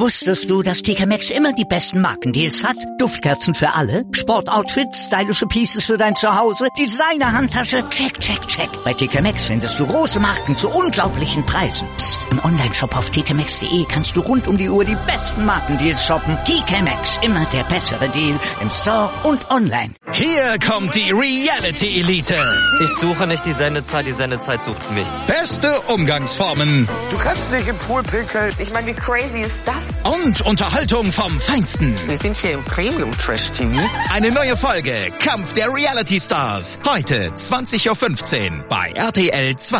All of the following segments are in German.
Wusstest du, dass TK Maxx immer die besten Markendeals hat? Duftkerzen für alle, Sportoutfits, stylische Pieces für dein Zuhause, Designer-Handtasche, check, check, check. Bei TK Maxx findest du große Marken zu unglaublichen Preisen. Psst. Im Onlineshop auf tkmaxx.de kannst du rund um die Uhr die besten Markendeals shoppen. TK Maxx, immer der bessere Deal im Store und online. Hier kommt die Reality Elite. Ich suche nicht die Sendezeit sucht mich. Beste Umgangsformen. Du kannst nicht im Pool pinkeln. Ich meine, wie crazy ist das? Und Unterhaltung vom Feinsten. Wir sind hier im Premium-Trash-TV. Eine neue Folge Kampf der Reality Stars. Heute 20.15 Uhr bei RTL 2.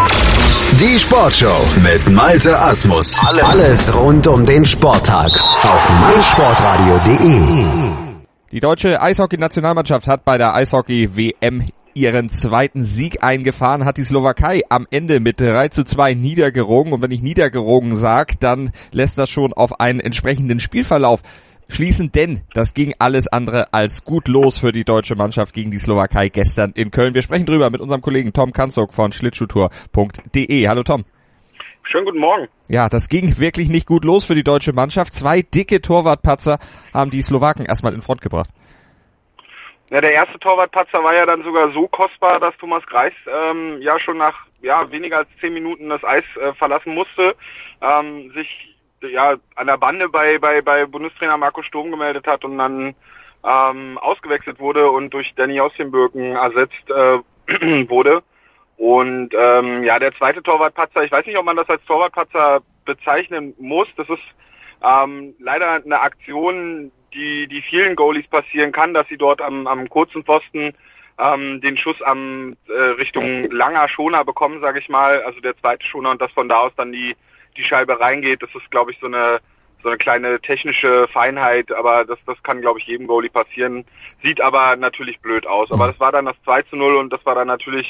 Die Sportshow mit Malte Asmus. Alles rund um den Sporttag auf meinsportradio.de. Die deutsche Eishockey-Nationalmannschaft hat bei der Eishockey-WM ihren zweiten Sieg eingefahren, hat die Slowakei am Ende mit 3:2 niedergerungen. Und wenn ich niedergerungen sage, dann lässt das schon auf einen entsprechenden Spielverlauf schließen, denn das ging alles andere als gut los für die deutsche Mannschaft gegen die Slowakei gestern in Köln. Wir sprechen drüber mit unserem Kollegen Tom Kanzok von schlittschuhtour.de. Hallo Tom. Schönen guten Morgen. Ja, das ging wirklich nicht gut los für die deutsche Mannschaft. 2 dicke Torwartpatzer haben die Slowaken erstmal in Front gebracht. Ja, der erste Torwartpatzer war ja dann sogar so kostbar, dass Thomas Greiss schon nach weniger als 10 Minuten das Eis verlassen musste, sich an der Bande bei Bundestrainer Marco Sturm gemeldet hat und dann ausgewechselt wurde und durch Danny Austenbürgen ersetzt wurde. Und der zweite Torwartpatzer, ich weiß nicht, ob man das als Torwartpatzer bezeichnen muss. Das ist leider eine Aktion, die vielen Goalies passieren kann, dass sie dort am kurzen Pfosten den Schuss Richtung langer Schoner bekommen, sage ich mal, also der zweite Schoner, und dass von da aus dann die Scheibe reingeht. Das ist, glaube ich, so eine kleine technische Feinheit, aber das kann, glaube ich, jedem Goalie passieren. Sieht aber natürlich blöd aus. Aber das war dann das 2:0 und das war dann natürlich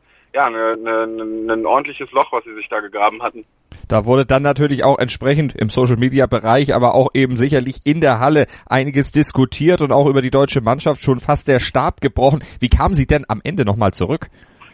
ein ordentliches Loch, was sie sich da gegraben hatten. Da wurde dann natürlich auch entsprechend im Social-Media-Bereich, aber auch eben sicherlich in der Halle einiges diskutiert und auch über die deutsche Mannschaft schon fast der Stab gebrochen. Wie kamen sie denn am Ende nochmal zurück?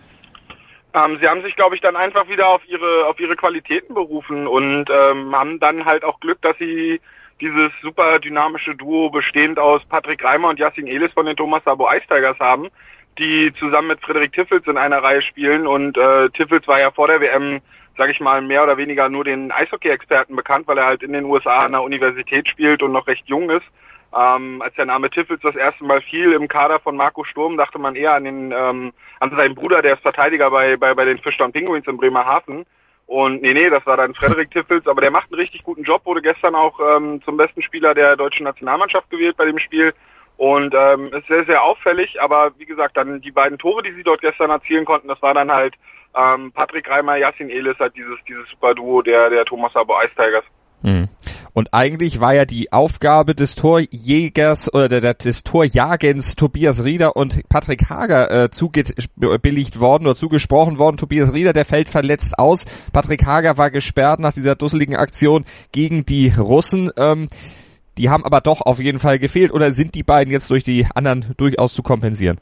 Sie haben sich, glaube ich, dann einfach wieder auf ihre Qualitäten berufen und haben dann halt auch Glück, dass sie dieses super dynamische Duo bestehend aus Patrick Reimer und Yassin Elis von den Thomas Sabo Ice Tigers haben, die zusammen mit Frederik Tiffels in einer Reihe spielen. Und Tiffels war ja vor der WM, sage ich mal, mehr oder weniger nur den Eishockey-Experten bekannt, weil er halt in den USA an der Universität spielt und noch recht jung ist. Als der Name Tiffels das erste Mal fiel im Kader von Marco Sturm, dachte man eher an seinen Bruder, der ist Verteidiger bei den Fischtown Penguins in Bremerhaven. Und nee, das war dann Frederik Tiffels, aber der macht einen richtig guten Job, wurde gestern auch zum besten Spieler der deutschen Nationalmannschaft gewählt bei dem Spiel. Und ist sehr, sehr auffällig, aber wie gesagt, dann die beiden Tore, die sie dort gestern erzielen konnten, das war dann halt Patrick Reimer, Yassin Elis, halt dieses super Duo der Thomas Sabo Ice Tigers. Und eigentlich war ja die Aufgabe des Torjägers oder des Torjagens Tobias Rieder und Patrick Hager zugebilligt worden oder zugesprochen worden. Tobias Rieder, der fällt verletzt aus. Patrick Hager war gesperrt nach dieser dusseligen Aktion gegen die Russen. Die haben aber doch auf jeden Fall gefehlt, oder sind die beiden jetzt durch die anderen durchaus zu kompensieren?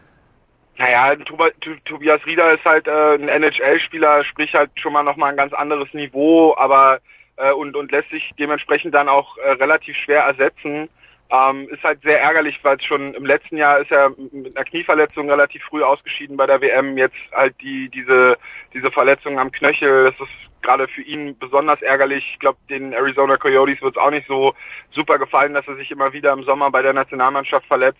Naja, Tobias Rieder ist halt ein NHL-Spieler, sprich halt schon mal nochmal ein ganz anderes Niveau, aber und lässt sich dementsprechend dann auch relativ schwer ersetzen. Ist halt sehr ärgerlich, weil schon im letzten Jahr ist er mit einer Knieverletzung relativ früh ausgeschieden bei der WM. Jetzt halt diese Verletzung am Knöchel, das ist gerade für ihn besonders ärgerlich. Ich glaube, den Arizona Coyotes wird es auch nicht so super gefallen, dass er sich immer wieder im Sommer bei der Nationalmannschaft verletzt.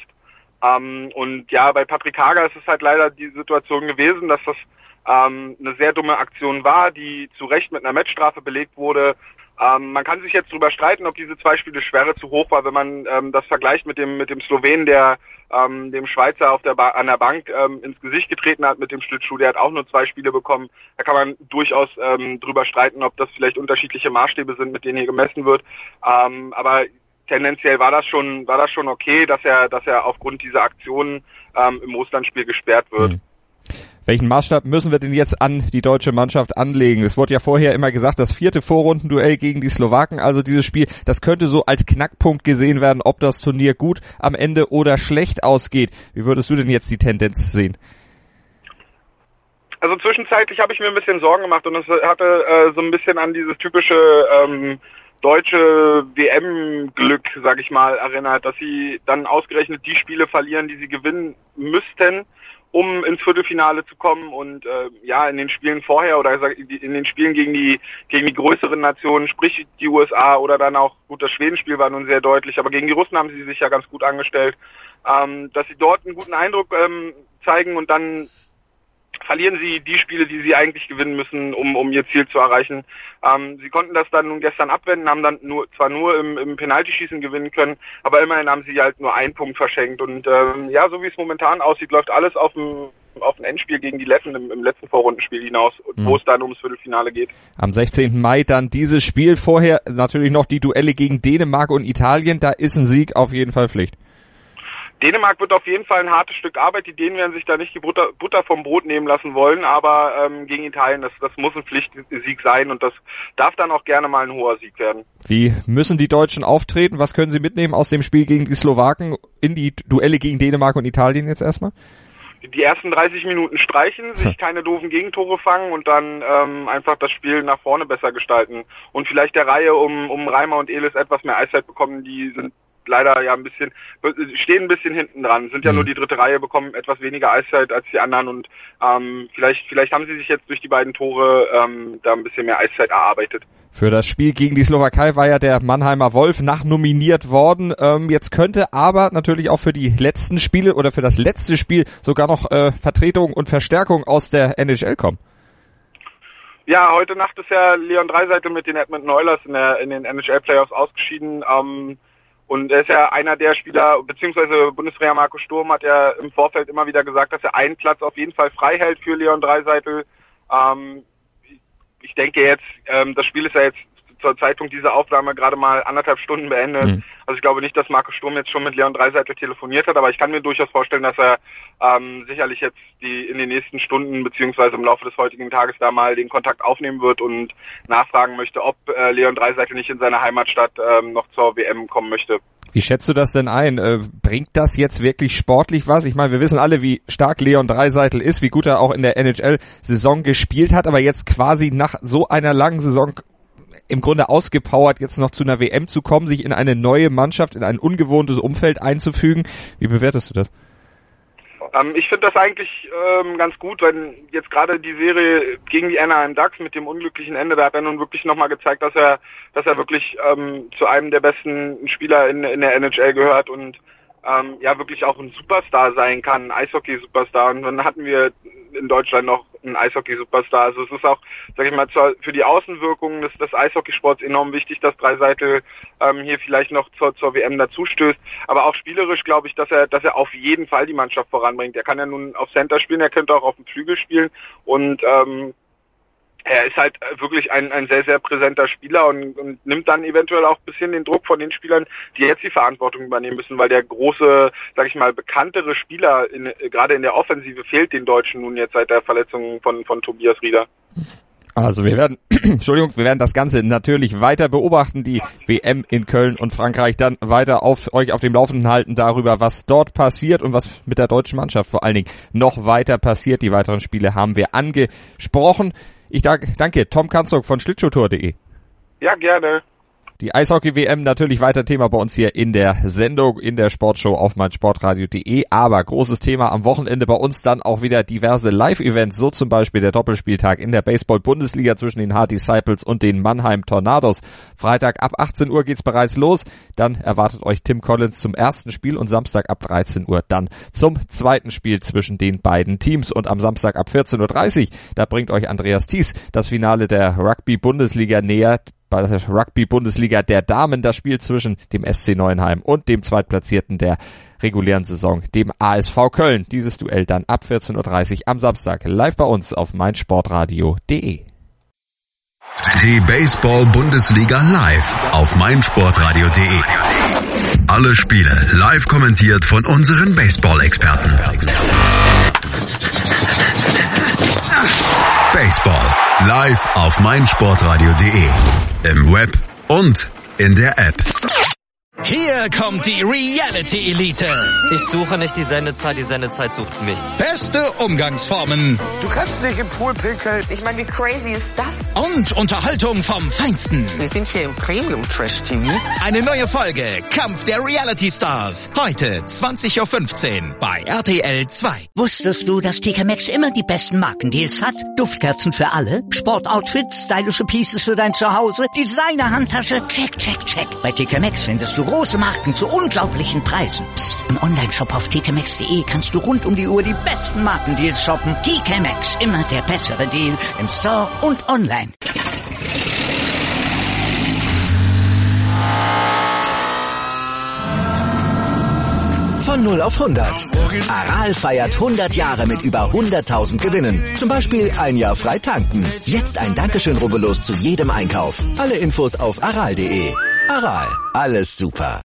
Und ja, bei Patrick Hager ist es halt leider die Situation gewesen, dass das eine sehr dumme Aktion war, die zu Recht mit einer Matchstrafe belegt wurde. Man kann sich jetzt drüber streiten, ob diese 2 Spiele Sperre zu hoch war, wenn man das vergleicht mit dem Slowenen, der dem Schweizer an der Bank ins Gesicht getreten hat mit dem Schlittschuh. Der hat auch nur 2 Spiele bekommen. Da kann man durchaus drüber streiten, ob das vielleicht unterschiedliche Maßstäbe sind, mit denen hier gemessen wird. Aber tendenziell war das schon okay, dass er aufgrund dieser Aktionen im Russlandspiel gesperrt wird. Welchen Maßstab müssen wir denn jetzt an die deutsche Mannschaft anlegen? Es wurde ja vorher immer gesagt, das 4. Vorrundenduell gegen die Slowaken, also dieses Spiel, das könnte so als Knackpunkt gesehen werden, ob das Turnier gut am Ende oder schlecht ausgeht. Wie würdest du denn jetzt die Tendenz sehen? Also zwischenzeitlich habe ich mir ein bisschen Sorgen gemacht und es hatte so ein bisschen an dieses typische deutsche WM-Glück, sag ich mal, erinnert, dass sie dann ausgerechnet die Spiele verlieren, die sie gewinnen müssten, um ins Viertelfinale zu kommen und in den Spielen vorher oder in den Spielen gegen die größeren Nationen, sprich die USA oder dann auch, gut, das Schwedenspiel war nun sehr deutlich, aber gegen die Russen haben sie sich ja ganz gut angestellt, dass sie dort einen guten Eindruck zeigen und dann verlieren sie die Spiele, die sie eigentlich gewinnen müssen, um ihr Ziel zu erreichen. Sie konnten das dann nun gestern abwenden, haben dann nur im Penaltyschießen gewinnen können, aber immerhin haben sie halt nur einen Punkt verschenkt. Und so wie es momentan aussieht, läuft alles auf ein Endspiel gegen die Letten im letzten Vorrundenspiel hinaus, wo es dann ums Viertelfinale geht. Am 16. Mai dann dieses Spiel. Vorher natürlich noch die Duelle gegen Dänemark und Italien. Da ist ein Sieg auf jeden Fall Pflicht. Dänemark wird auf jeden Fall ein hartes Stück Arbeit. Die Dänen werden sich da nicht die Butter vom Brot nehmen lassen wollen, aber gegen Italien, das muss ein Pflichtsieg sein und das darf dann auch gerne mal ein hoher Sieg werden. Wie müssen die Deutschen auftreten? Was können sie mitnehmen aus dem Spiel gegen die Slowaken in die Duelle gegen Dänemark und Italien jetzt erstmal? Die ersten 30 Minuten streichen, sich keine doofen Gegentore fangen und dann einfach das Spiel nach vorne besser gestalten. Und vielleicht der Reihe um Reimer und Elis etwas mehr Eiszeit bekommen, die sind leider stehen ein bisschen hinten dran, sind ja nur die dritte Reihe, bekommen etwas weniger Eiszeit als die anderen und vielleicht haben sie sich jetzt durch die beiden Tore da ein bisschen mehr Eiszeit erarbeitet. Für das Spiel gegen die Slowakei war ja der Mannheimer Wolf nachnominiert worden. Jetzt könnte aber natürlich auch für die letzten Spiele oder für das letzte Spiel sogar noch Vertretung und Verstärkung aus der NHL kommen. Ja, heute Nacht ist ja Leon Draisaitl mit den Edmonton Oilers in den NHL-Playoffs ausgeschieden. Und er ist ja einer der Spieler, beziehungsweise Bundestrainer Marco Sturm hat ja im Vorfeld immer wieder gesagt, dass er einen Platz auf jeden Fall frei hält für Leon Draisaitl. Ich denke jetzt, das Spiel ist ja jetzt zur Zeitpunkt dieser Aufnahme gerade mal 1,5 Stunden beendet. Also ich glaube nicht, dass Marco Sturm jetzt schon mit Leon Draisaitl telefoniert hat, aber ich kann mir durchaus vorstellen, dass er sicherlich jetzt in den nächsten Stunden beziehungsweise im Laufe des heutigen Tages da mal den Kontakt aufnehmen wird und nachfragen möchte, ob Leon Draisaitl nicht in seine Heimatstadt noch zur WM kommen möchte. Wie schätzt du das denn ein? Bringt das jetzt wirklich sportlich was? Ich meine, wir wissen alle, wie stark Leon Draisaitl ist, wie gut er auch in der NHL-Saison gespielt hat, aber jetzt quasi nach so einer langen Saison im Grunde ausgepowert, jetzt noch zu einer WM zu kommen, sich in eine neue Mannschaft, in ein ungewohntes Umfeld einzufügen. Wie bewertest du das? Ich finde das eigentlich ganz gut, weil jetzt gerade die Serie gegen die Anaheim Ducks mit dem unglücklichen Ende, da hat er nun wirklich nochmal gezeigt, dass er wirklich zu einem der besten Spieler in der NHL gehört und wirklich auch ein Superstar sein kann, ein Eishockey-Superstar. Und dann hatten wir in Deutschland noch einen Eishockey-Superstar. Also es ist auch, sag ich mal, für die Außenwirkungen des Eishockeysports enorm wichtig, dass Draisaitl hier vielleicht noch zur WM dazustößt. Aber auch spielerisch glaube ich, dass er auf jeden Fall die Mannschaft voranbringt. Er kann ja nun auf Center spielen, er könnte auch auf dem Flügel spielen und er ist halt wirklich ein sehr, sehr präsenter Spieler und nimmt dann eventuell auch ein bisschen den Druck von den Spielern, die jetzt die Verantwortung übernehmen müssen, weil der große, sag ich mal, bekanntere Spieler gerade in der Offensive fehlt den Deutschen nun jetzt seit der Verletzung von Tobias Rieder. Also wir werden das Ganze natürlich weiter beobachten, die WM in Köln und Frankreich dann weiter euch auf dem Laufenden halten darüber, was dort passiert und was mit der deutschen Mannschaft vor allen Dingen noch weiter passiert. Die weiteren Spiele haben wir angesprochen. Ich danke Tom Kanzog von Schlittschuhtour.de. Ja, gerne. Die Eishockey-WM natürlich weiter Thema bei uns hier in der Sendung, in der Sportshow auf meinsportradio.de. Aber großes Thema am Wochenende bei uns dann auch wieder diverse Live-Events, so zum Beispiel der Doppelspieltag in der Baseball-Bundesliga zwischen den Hard Disciples und den Mannheim Tornados. Freitag ab 18 Uhr geht's bereits los. Dann erwartet euch Tim Collins zum ersten Spiel und Samstag ab 13 Uhr dann zum zweiten Spiel zwischen den beiden Teams. Und am Samstag ab 14.30 Uhr, da bringt euch Andreas Thies das Finale der Rugby-Bundesliga näher. Bei der Rugby-Bundesliga der Damen das Spiel zwischen dem SC Neuenheim und dem Zweitplatzierten der regulären Saison, dem ASV Köln. Dieses Duell dann ab 14.30 Uhr am Samstag live bei uns auf meinsportradio.de. Die Baseball-Bundesliga live auf meinsportradio.de. Alle Spiele live kommentiert von unseren Baseball-Experten. Baseball live auf meinsportradio.de. Im Web und in der App. Hier Hier kommt die Reality Elite. Ich suche nicht die Sendezeit sucht mich. Beste Umgangsformen. Du kannst nicht im Pool pinkeln. Ich meine, wie crazy ist das? Und Unterhaltung vom Feinsten. Wir sind hier im Premium Trash TV. Eine neue Folge Kampf der Reality Stars. Heute 20:15 Uhr bei RTL 2. Wusstest du, dass TK Maxx immer die besten Markendeals hat? Duftkerzen für alle, Sportoutfits, stylische Pieces für dein Zuhause, Designer-Handtasche, check, check, check. Bei TK Maxx findest du große Marken zu unglaublichen Preisen. Psst. Im Onlineshop auf tkmaxx.de kannst du rund um die Uhr die besten Markendeals shoppen. TK Maxx, immer der bessere Deal im Store und online. Von 0 auf 100. Aral feiert 100 Jahre mit über 100.000 Gewinnen. Zum Beispiel ein Jahr frei tanken. Jetzt ein Dankeschön, rubbellos zu jedem Einkauf. Alle Infos auf aral.de. Aral, alles super.